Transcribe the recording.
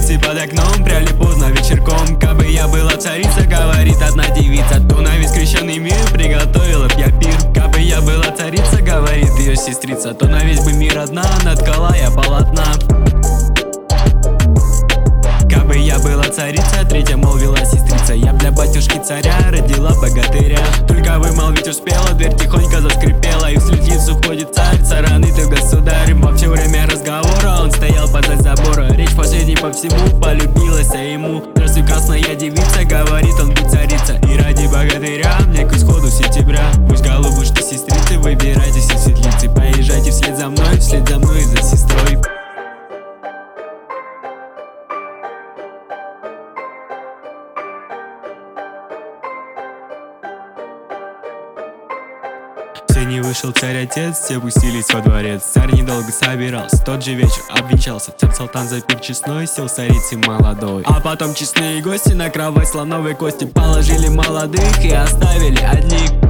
птицы под окном пряли поздно вечерком. Кабы я была царица, говорит одна девица, то на весь крещеный мир приготовила б я пир. Кабы я была царица, говорит ее сестрица, то на весь бы мир одна наткала я полотна. Кабы я была царица, третья молвила сестрица, я для батюшки царя родила богатыря. Только вымолвить успела, дверь тихонько заскрипела, и в светлицу входит царь, цараны ты государь. Во все время разговора он стоял подать забора, речь последней по всему полюбилась ему. Здравствуй, красная девица, говорит он, будь царица, и ради богатыря мне к исходу сентября. Пусть голубушки сестрицы, выбирайтесь из светлицы, поезжайте вслед за мной и за сестрой. Все не вышел царь-отец, все пустились во дворец. Царь недолго собирался, тот же вечер обвенчался. Царь-султан запил честной, сел царицы молодой. А потом честные гости на кровать слоновой кости положили молодых и оставили одних.